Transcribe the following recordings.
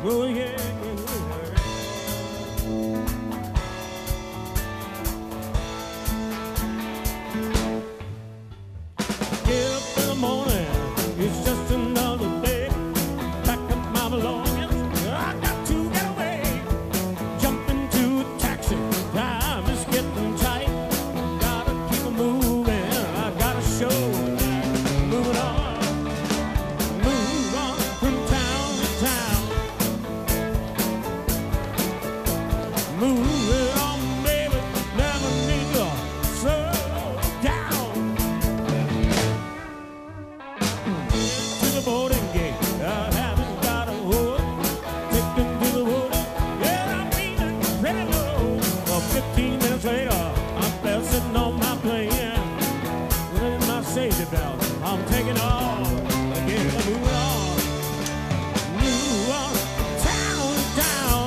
Oh, yeah. Get up in the morning, it's just another day. Pack up my belongings, I got to get away. Jump into a taxi, time is getting tight. Gotta keep it moving, I got a show. Moving on, move on from town to town. Move it on, baby, never need to slow down. To the boarding gate, I haven't got a hook. Take them to the water, yeah, I'm feeling pretty low. 15 minutes later, I'm there sitting on my plane. With my safety belt, I'm taking off again. Moving on, move on, town to town.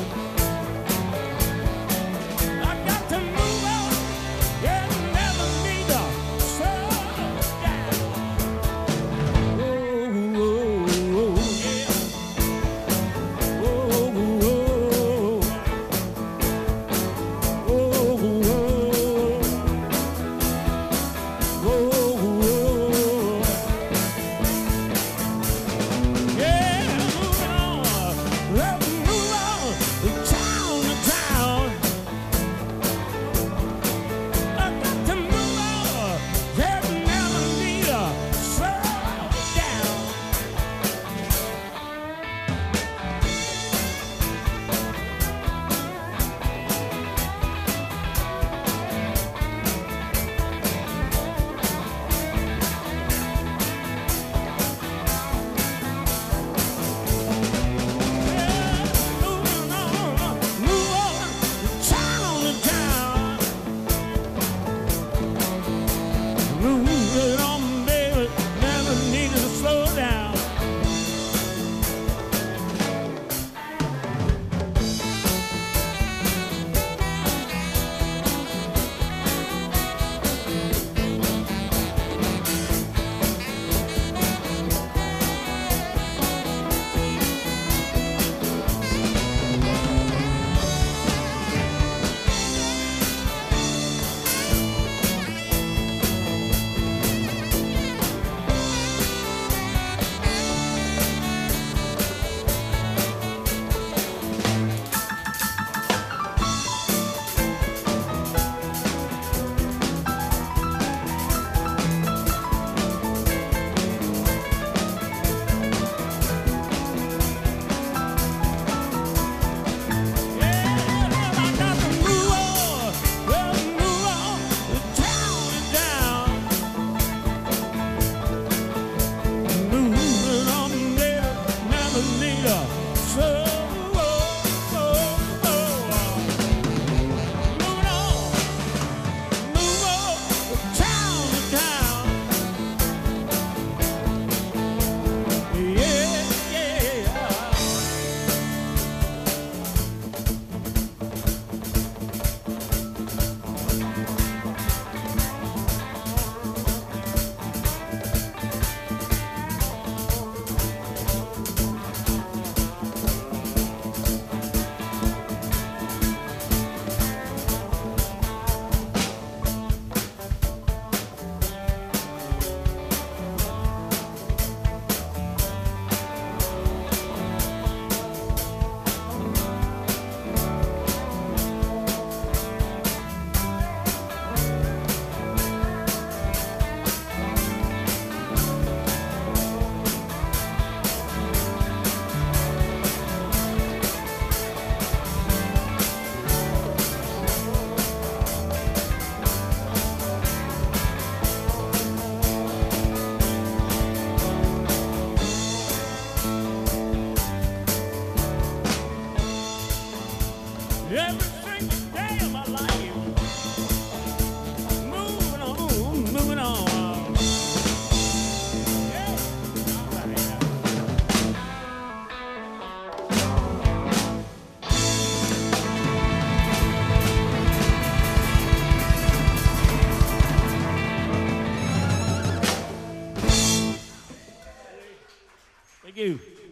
I got to move on, yeah, never need to slow down. Oh, oh, oh, yeah. Oh, oh, oh. Oh, oh, oh. Oh, oh. Yeah, moving on. Let's move on, town to town. I got to move on. There's never need to slow down. Yeah, moving on, move on, town to town. Move it on, baby, never need to slow down. Every single day of my life, moving on, moving on. Yeah, all right. Thank you.